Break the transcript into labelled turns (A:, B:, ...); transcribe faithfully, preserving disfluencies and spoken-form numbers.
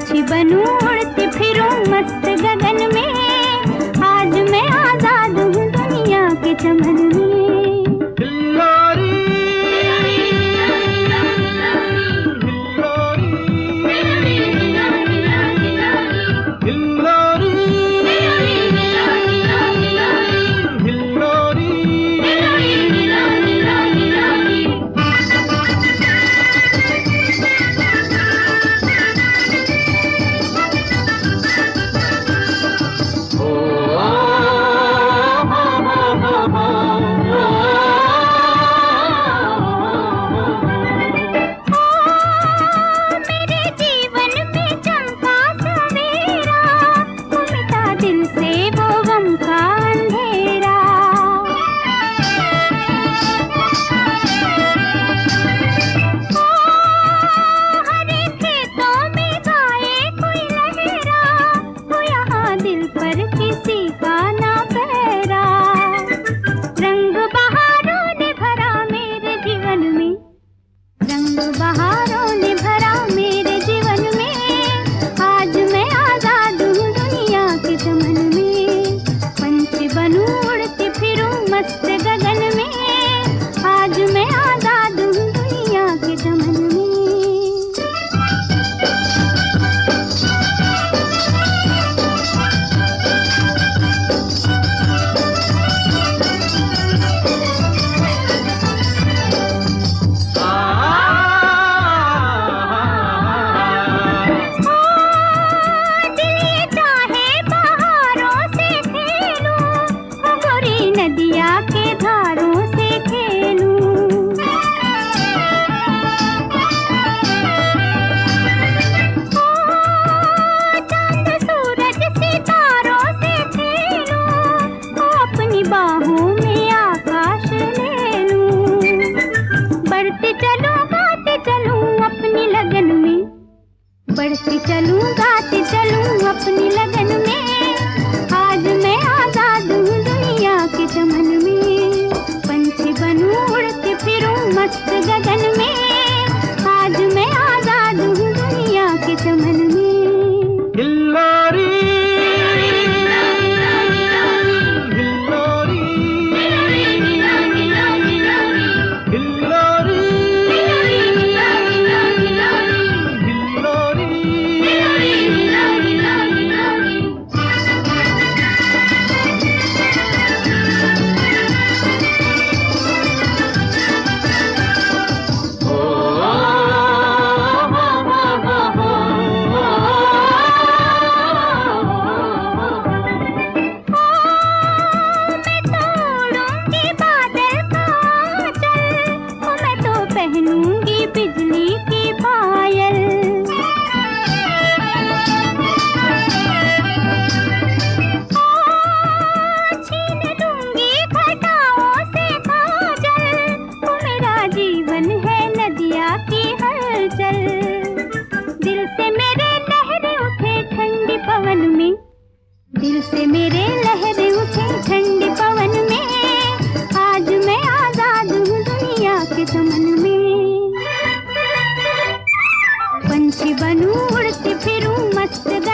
A: पंछी बनूं उड़ती फिरूं मस्त गगन में, आज मैं आजाद हूँ दुनिया के चमन में। बहारों ने भरा मेरे जीवन में, आज मैं आजाद हूँ दुनिया के चमन में। पंछी बनूं उड़ती फिरूं मस्त गगन में, आज मैं आजाद हूँ दुनिया के चमन में। नदिया के धारों से खेलूं, चांद सूरज सितारों से खेलूं, अपनी बाहों में आकाश ले लूं। बढ़ती चलूं गाती चलूं अपनी लगन में, बढ़ती चलूं गाती चलूं अपनी लगन में, आज मैं आजाद हूँ दुनिया के चमन में। पंछी बनूं उड़ती फिरूं मस्त गगन में, आज मैं आजाद हूँ दुनिया के चमन में।
B: हिल्लोरी हिल्लोरी हिल्लोरी
A: पहनूंगी बिजली की पायल, छीन लूंगी घटाओं से काजल, मेरा जीवन है नदिया की हलचल। दिल से मेरे लहरें उठे ठंडी पवन में, दिल से मेरे लहरें उठे ठंडी पवन में, आज मैं आजाद हूँ दुनिया के चमन में। पंछी बनूं उड़ती फिरूं मस्त